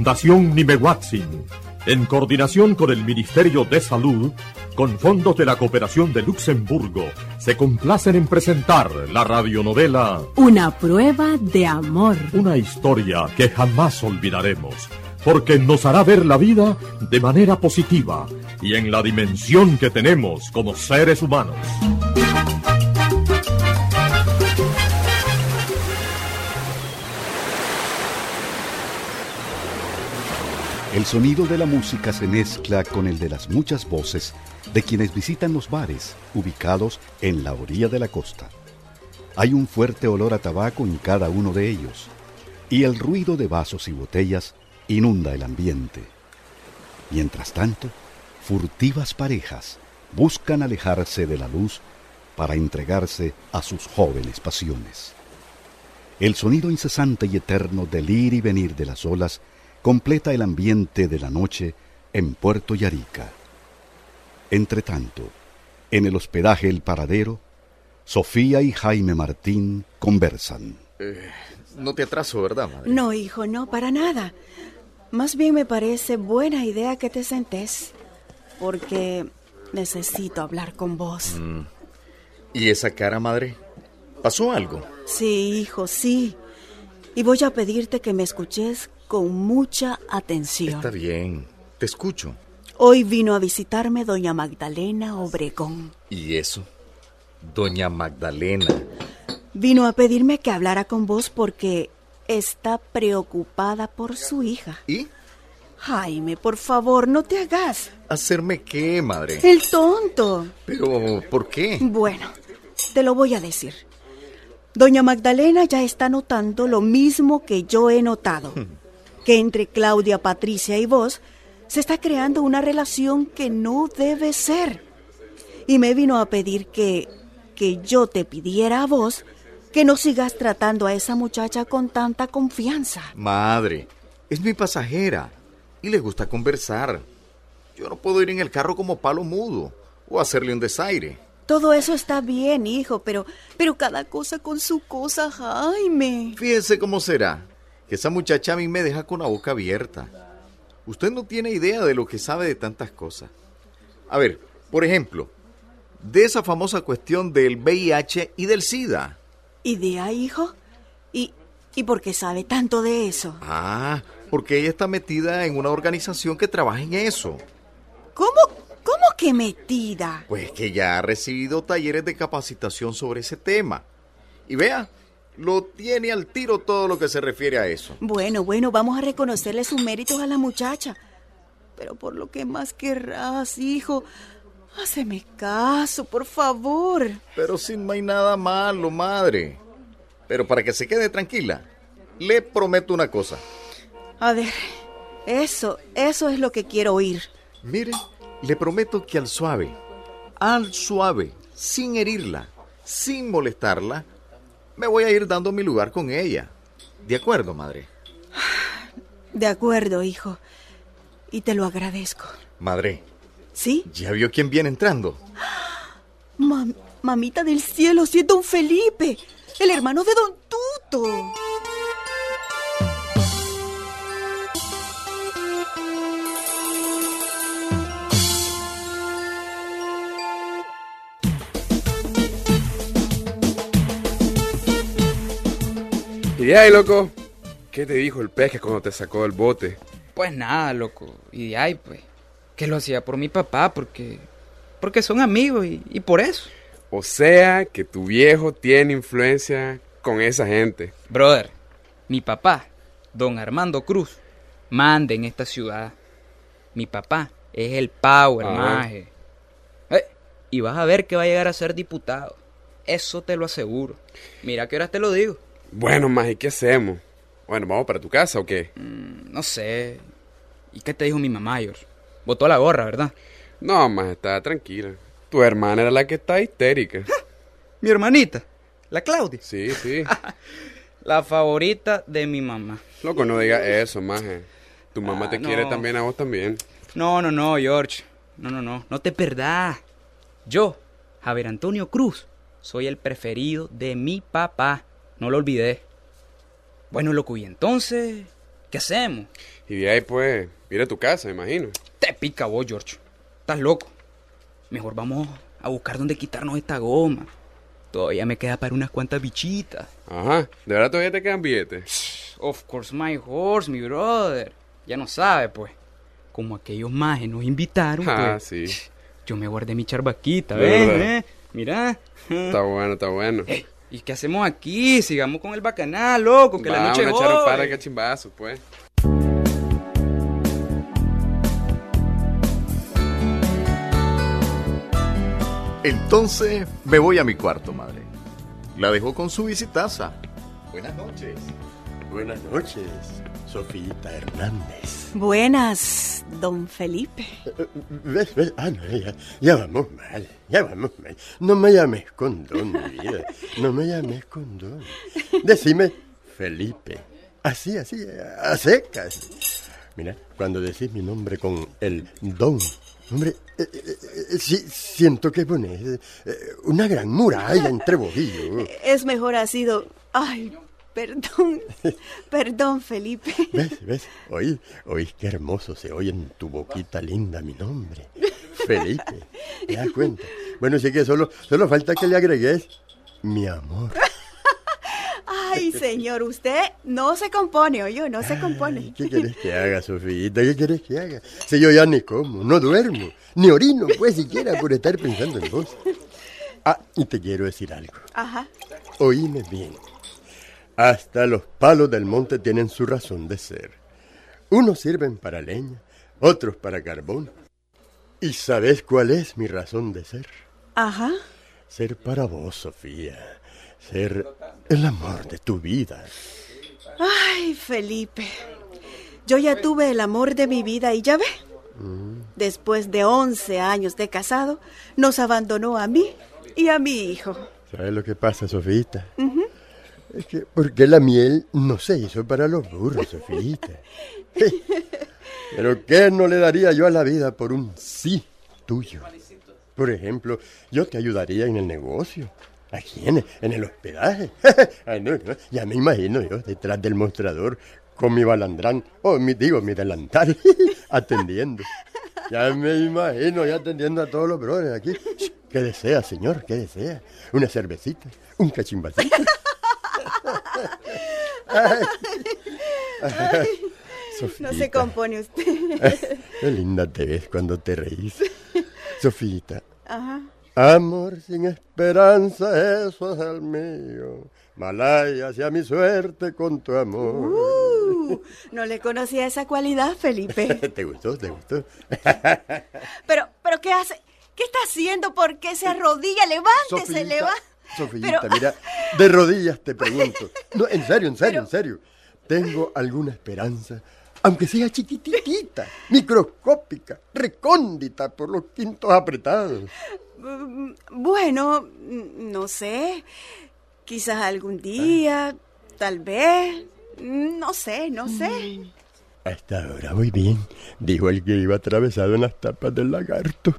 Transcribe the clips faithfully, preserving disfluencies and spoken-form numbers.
Fundación Nimehuatzin, en coordinación con el Ministerio de Salud, con fondos de la Cooperación de Luxemburgo, se complacen en presentar la radionovela Una prueba de amor. Una historia que jamás olvidaremos, porque nos hará ver la vida de manera positiva y en la dimensión que tenemos como seres humanos. El sonido de la música se mezcla con el de las muchas voces de quienes visitan los bares ubicados en la orilla de la costa. Hay un fuerte olor a tabaco en cada uno de ellos, y el ruido de vasos y botellas inunda el ambiente. Mientras tanto, furtivas parejas buscan alejarse de la luz para entregarse a sus jóvenes pasiones. El sonido incesante y eterno del ir y venir de las olas completa el ambiente de la noche en Puerto Yarica. Entretanto, en el hospedaje El Paradero, Sofía y Jaime Martín conversan. Eh, no te atraso, ¿verdad, madre? No, hijo, no, para nada. Más bien me parece buena idea que te sentes, porque necesito hablar con vos. Mm. ¿Y esa cara, madre? ¿Pasó algo? Sí, hijo, sí. Y voy a pedirte que me escuches con mucha atención. Está bien, te escucho. Hoy vino a visitarme doña Magdalena Obregón. ¿Y eso? Doña Magdalena. Vino a pedirme que hablara con vos porque está preocupada por su hija. ¿Y? Jaime, por favor, no te hagas. ¿Hacerme qué, madre? El tonto. ¿Pero por qué? Bueno, te lo voy a decir. Doña Magdalena ya está notando lo mismo que yo he notado. Que entre Claudia, Patricia y vos se está creando una relación que no debe ser. Y me vino a pedir que, que yo te pidiera a vos que no sigas tratando a esa muchacha con tanta confianza. Madre, es mi pasajera y le gusta conversar. Yo no puedo ir en el carro como palo mudo o hacerle un desaire. Todo eso está bien, hijo, pero, pero cada cosa con su cosa, Jaime. Fíjese cómo será. Que esa muchacha a mí me deja con la boca abierta. Usted no tiene idea de lo que sabe de tantas cosas. A ver, por ejemplo, de esa famosa cuestión del V I H y del SIDA. ¿Idea, hijo? ¿Y, ¿Y por qué sabe tanto de eso? Ah, porque ella está metida en una organización que trabaja en eso. ¿Cómo, cómo que metida? Pues que ya ha recibido talleres de capacitación sobre ese tema. Y vea, lo tiene al tiro todo lo que se refiere a eso. Bueno, bueno, vamos a reconocerle sus méritos a la muchacha. Pero por lo que más querrás, hijo, háceme caso, por favor. Pero si no hay nada malo, madre. Pero para que se quede tranquila, le prometo una cosa. A ver, eso, eso es lo que quiero oír. Mire, le prometo que al suave, al suave, sin herirla, sin molestarla, me voy a ir dando mi lugar con ella. ¿De acuerdo, madre? De acuerdo, hijo. Y te lo agradezco. Madre. ¿Sí? ¿Ya vio quién viene entrando? Mam- mamita del cielo, sí es don Felipe, el hermano de don Tuto. Y ahí, loco, ¿qué te dijo el pez cuando te sacó del bote? Pues nada, loco. Y de ahí, pues, que lo hacía por mi papá, porque porque son amigos y, y por eso. O sea, que tu viejo tiene influencia con esa gente. Brother, mi papá, don Armando Cruz, manda en esta ciudad. Mi papá es el power, Ah. maje. Eh, y vas a ver que va a llegar a ser diputado. Eso te lo aseguro. Mira que ahora te lo digo. Bueno, más, ¿y qué hacemos? Bueno, ¿vamos para tu casa o qué? Mm, no sé. ¿Y qué te dijo mi mamá, George? Botó la gorra, ¿verdad? No, más, está tranquila. Tu hermana era la que está histérica. Mi hermanita, la Claudia. Sí, sí. La favorita de mi mamá. Loco, no digas eso, maje. Tu mamá Ah, te no. quiere también a vos también. No, no, no, George. No, no, no. No te perdás. Yo, Javier Antonio Cruz, soy el preferido de mi papá. No lo olvidé. Bueno, loco, y entonces, ¿Qué hacemos? Y de ahí, pues, ir a tu casa, imagino. Te pica vos, George. Estás loco. Mejor vamos a buscar dónde quitarnos esta goma. Todavía me queda para unas cuantas bichitas. Ajá, ¿de verdad todavía te quedan billetes? Of course my horse, mi brother. Ya no sabe, pues. Como aquellos majes nos invitaron, Ah, pues. sí. Yo me guardé mi charbaquita, De ¿ves? verdad. ¿Eh? Mira. Está bueno, está bueno. Ey, ¿y qué hacemos aquí? Sigamos con el bacanal, loco, que Va, la noche una es echar un hoy. par de cachimbazos, pues. Entonces me voy a mi cuarto, madre. La dejo con su visitaza. Buenas noches. Buenas noches, Sofita Hernández. Buenas, don Felipe. ¿Ves, ves? Ah, no, ya, ya vamos mal, ya vamos mal. No me llames con don, mi vida. No me llames con don. Decime Felipe. Así, así, a secas. Mira, cuando decís mi nombre con el don, hombre, eh, eh, eh, sí, siento que pones eh, una gran muralla entre vos y yo. Es mejor así, don... Ay, perdón, perdón, Felipe. ¿Ves, ves? Oí, oí qué hermoso se oye en tu boquita linda mi nombre. Felipe, ¿te das cuenta? Bueno, sí que solo, solo falta que le agregues mi amor. Ay, señor, usted no se compone, oye, no se compone. Ay, ¿qué quieres que haga, Sofita? ¿Qué quieres que haga? Si yo ya ni como, no duermo, ni orino, pues siquiera por estar pensando en vos. Ah, y te quiero decir algo. Ajá. Oíme bien. Hasta los palos del monte tienen su razón de ser. Unos sirven para leña, otros para carbón. ¿Y sabes cuál es mi razón de ser? Ajá. Ser para vos, Sofía. Ser el amor de tu vida. Ay, Felipe. Yo ya tuve el amor de mi vida y ya ve. Mm. Después de once años de casado, nos abandonó a mí y a mi hijo. ¿Sabes lo que pasa, Sofita? Uh-huh. Es que porque la miel no se hizo para los burros, Sofita. Pero ¿qué no le daría yo a la vida por un sí tuyo? Por ejemplo, yo te ayudaría en el negocio. Aquí en, en el hospedaje. Ay, no, no, ya me imagino yo detrás del mostrador con mi balandrán, o oh, mi, digo, mi delantal, atendiendo. Ya me imagino ya atendiendo a todos los brothers aquí. ¿Qué desea, señor? ¿Qué desea? ¿Una cervecita? ¿Un cachimbacito? Ay, ay, no se compone usted. Qué linda te ves cuando te reís. Sofita. Ajá. Amor sin esperanza, eso es el mío. Malaya hacia mi suerte con tu amor. Uh, no le conocía esa cualidad, Felipe. ¿Te gustó? ¿Te gustó? pero, pero ¿qué hace? ¿Qué está haciendo? ¿Por qué se arrodilla? Levántese, levanta. Sofita, pero... mira, de rodillas te pregunto. No, en serio, en serio, pero... en serio. ¿Tengo alguna esperanza? Aunque sea chiquititita, microscópica, recóndita por los quintos apretados. Bueno, no sé. Quizás algún día, ah. tal vez. No sé, no sé. Hasta ahora voy bien, dijo el que iba atravesado en las tapas del lagarto.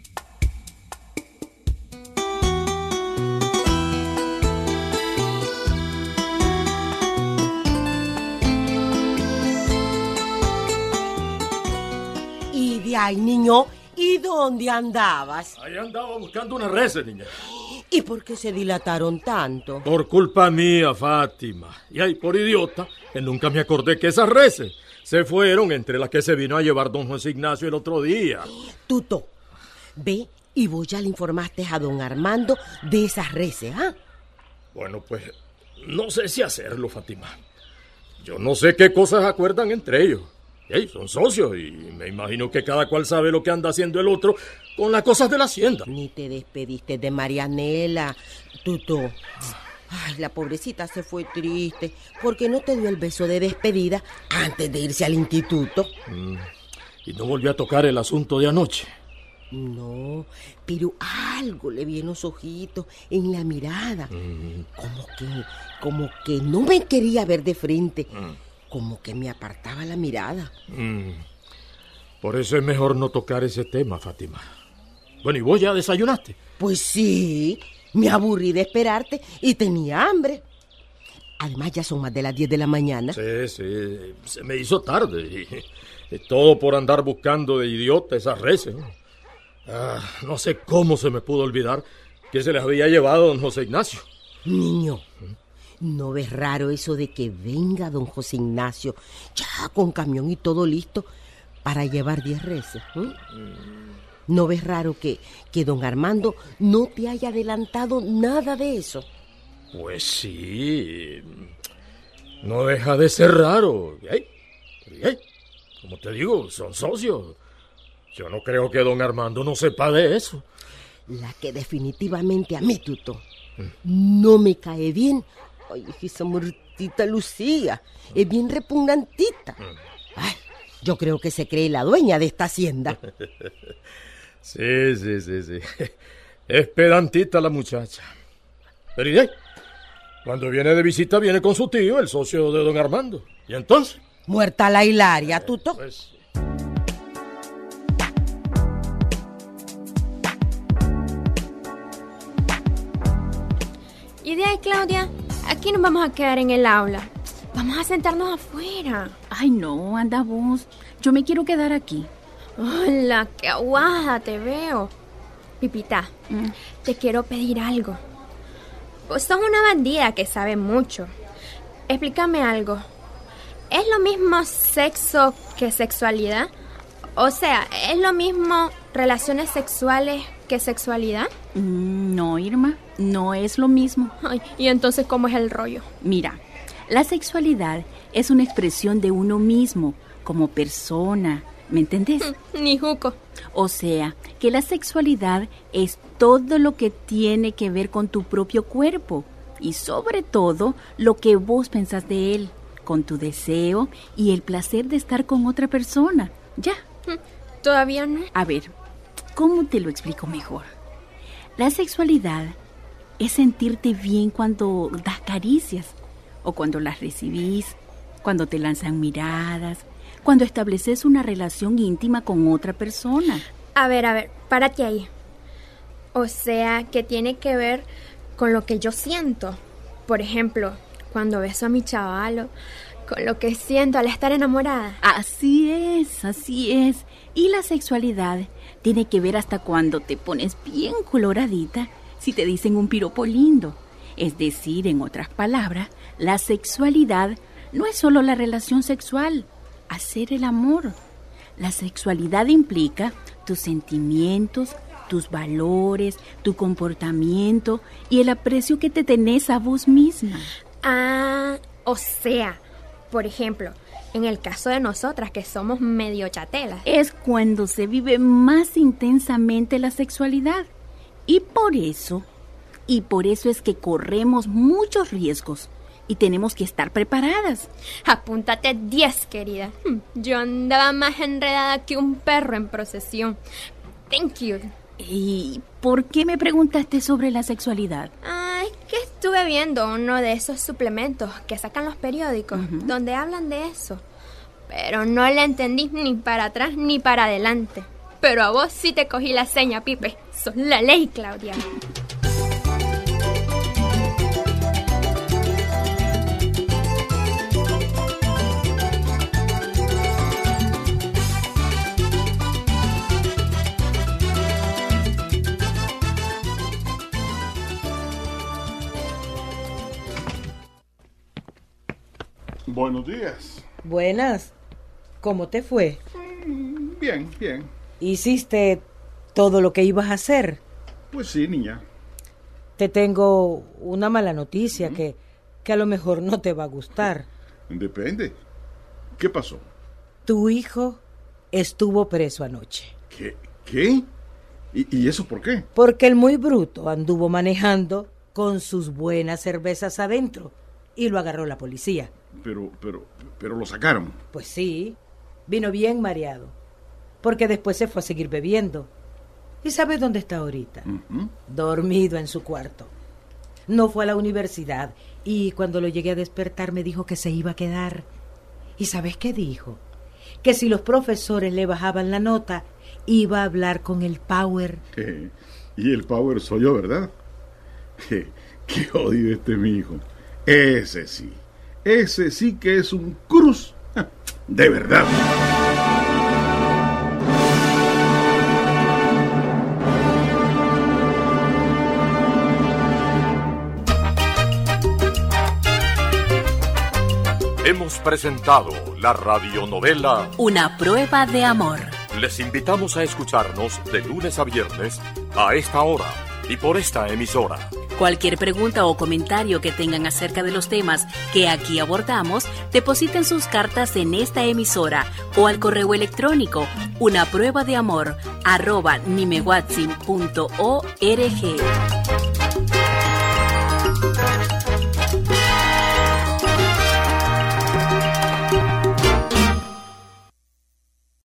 Y de ahí, niño, ¿y dónde andabas? Ahí andaba buscando una res, niña. ¿Y por qué se dilataron tanto? Por culpa mía, Fátima. Y ahí, por idiota, que nunca me acordé que esas reses se fueron entre las que se vino a llevar don José Ignacio el otro día. Tuto, ve y vos ya le informaste a don Armando de esas reses, ¿ah? Bueno, pues, no sé si hacerlo, Fátima. Yo no sé qué cosas acuerdan entre ellos. Hey, son socios y me imagino que cada cual sabe lo que anda haciendo el otro con las cosas de la hacienda. Ni te despediste de Marianela, Tuto. Ay, la pobrecita se fue triste porque no te dio el beso de despedida antes de irse al instituto. Mm, y no volvió a tocar el asunto de anoche. No, pero algo le vi en los ojitos, en la mirada. Mm. Como que, como que no me quería ver de frente. Mm. Como que me apartaba la mirada. Mm. Por eso es mejor no tocar ese tema, Fátima. Bueno, ¿y vos ya desayunaste? Pues sí, me aburrí de esperarte y tenía hambre. Además, ya son más de las diez de la mañana. Sí, sí, se me hizo tarde. Y, y todo por andar buscando de idiota esas reses. ¿No? Ah, no sé cómo se me pudo olvidar que se les había llevado don José Ignacio. Niño, ¿no ves raro eso de que venga don José Ignacio ya con camión y todo listo para llevar diez reses? ¿eh? ¿No ves raro que, que don Armando no te haya adelantado nada de eso? Pues sí, no deja de ser raro. Hey, hey, como te digo, son socios. Yo no creo que don Armando no sepa de eso. La que definitivamente a mí, Tuto, no me cae bien. Ay, esa muertita Lucía, es bien repugnantita. Ay, yo creo que se cree la dueña de esta hacienda. Sí, sí, sí, sí. Es pedantita la muchacha. Pero ¿y ahí? Cuando viene de visita viene con su tío, el socio de don Armando. ¿Y entonces? Muerta la Hilaria, Tuto. Eh, pues... Y de ahí, Claudia, aquí nos vamos a quedar en el aula. Vamos a sentarnos afuera. Ay, no, anda vos. Yo me quiero quedar aquí. Hola, qué aguada te veo. Pipita, mm. te quiero pedir algo. Vos sos una bandida que sabe mucho. Explícame algo. ¿Es lo mismo sexo que sexualidad? O sea, ¿es lo mismo relaciones sexuales que sexualidad? Mm, no, Irma, no es lo mismo. Ay, ¿y entonces cómo es el rollo? Mira, la sexualidad es una expresión de uno mismo, como persona, ¿me entendés? Mm, ni juco. O sea, que la sexualidad es todo lo que tiene que ver con tu propio cuerpo y sobre todo lo que vos pensás de él, con tu deseo y el placer de estar con otra persona. Ya. Todavía no. A ver, ¿cómo te lo explico mejor? La sexualidad es sentirte bien cuando das caricias o cuando las recibís, cuando te lanzan miradas, cuando estableces una relación íntima con otra persona. A ver, a ver, párate ahí. O sea, que tiene que ver con lo que yo siento. Por ejemplo, cuando beso a mi chavalo, con lo que siento al estar enamorada. Así es, así es. Y la sexualidad tiene que ver hasta cuando te pones bien coloradita si te dicen un piropo lindo. Es decir, en otras palabras, la sexualidad no es solo la relación sexual, hacer el amor. La sexualidad implica tus sentimientos, tus valores, tu comportamiento y el aprecio que te tenés a vos misma. Ah, o sea, por ejemplo, en el caso de nosotras que somos medio chatelas. Es cuando se vive más intensamente la sexualidad. Y por eso, y por eso es que corremos muchos riesgos y tenemos que estar preparadas. Apúntate diez, querida. Yo andaba más enredada que un perro en procesión. Thank you. ¿Y por qué me preguntaste sobre la sexualidad? Ah, es que estuve viendo uno de esos suplementos que sacan los periódicos, uh-huh. donde hablan de eso. Pero no le entendí ni para atrás ni para adelante. Pero a vos sí te cogí la seña, Pipe. Sos la ley, Claudia. Buenos días. Buenas. ¿Cómo te fue? Bien, bien. ¿Hiciste todo lo que ibas a hacer? Pues sí, niña. Te tengo una mala noticia, ¿Mm? que, que a lo mejor no te va a gustar. Depende. ¿Qué pasó? Tu hijo estuvo preso anoche. ¿Qué? ¿Qué? ¿Y, y eso por qué? Porque el muy bruto anduvo manejando con sus buenas cervezas adentro y lo agarró la policía. Pero, pero, pero lo sacaron. Pues sí, vino bien mareado, porque después se fue a seguir bebiendo. ¿Y sabes dónde está ahorita? Uh-huh. Dormido en su cuarto. No fue a la universidad y cuando lo llegué a despertar me dijo que se iba a quedar. ¿Y sabes qué dijo? Que si los profesores le bajaban la nota, iba a hablar con el Power. Eh, y el Power soy yo, ¿verdad? Eh, qué odio este mi hijo. Ese sí, ese sí que es un cruz. De verdad. Hemos presentado la radionovela Una prueba de amor. Les invitamos a escucharnos de lunes a viernes a esta hora y por esta emisora. Cualquier pregunta o comentario que tengan acerca de los temas que aquí abordamos, depositen sus cartas en esta emisora o al correo electrónico una prueba de amor arroba nimehuatzin punto org.